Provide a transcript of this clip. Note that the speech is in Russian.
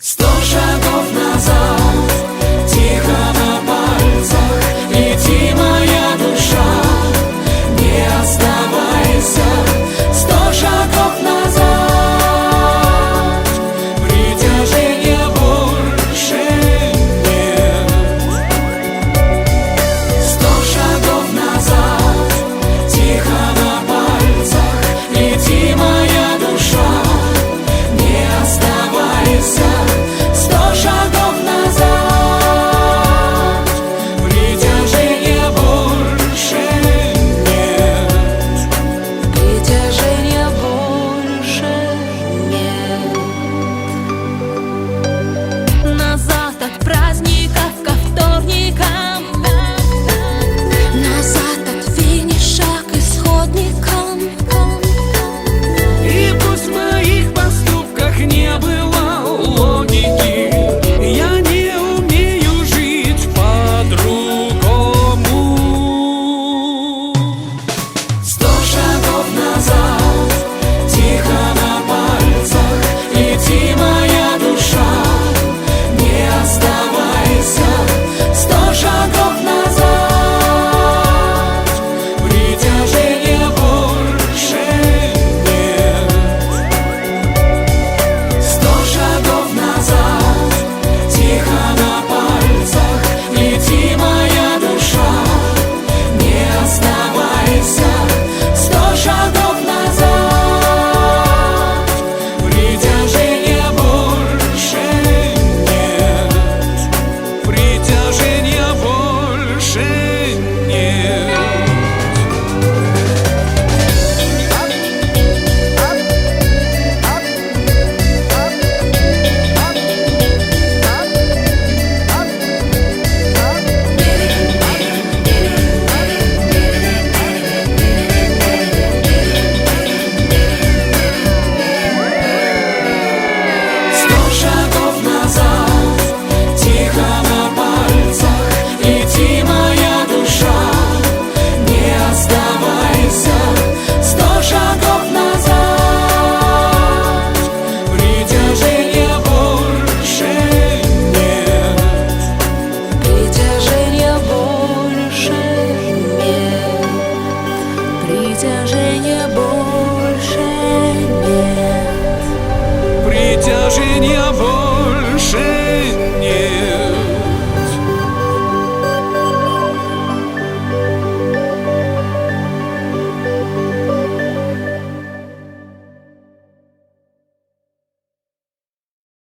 100 шагов назад, тихо на пальцах, лети, моя душа, не оставайся. 100 шагов назад, притяжения больше нет. 100 шагов назад, тихо на пальцах, лети, моя душа, не оставайся. 100 шагов назад, притяжения больше нет. Притяжения больше нет. Назад от праздников ко вторникам, назад от финиша к исходникам. И пусть в моих поступках не было логики, я не умею жить по-другому. 100 шагов назад, тихо на пальцах, лети, моя душа, не оставайся. 100 шагов назад, притяжения больше нет. 100 шагов назад, тихо на пальцах, лети, моя душа, не оставайся. 100 шагов назад, притяжения больше нет. Притяжения больше нет. Сто шагов назад, тихо на пальцах, лети, моя душа, не оставайся. 100 шагов назад, притяжения больше нет. Притяжения больше нет. Притяжения больше нет. Притяжения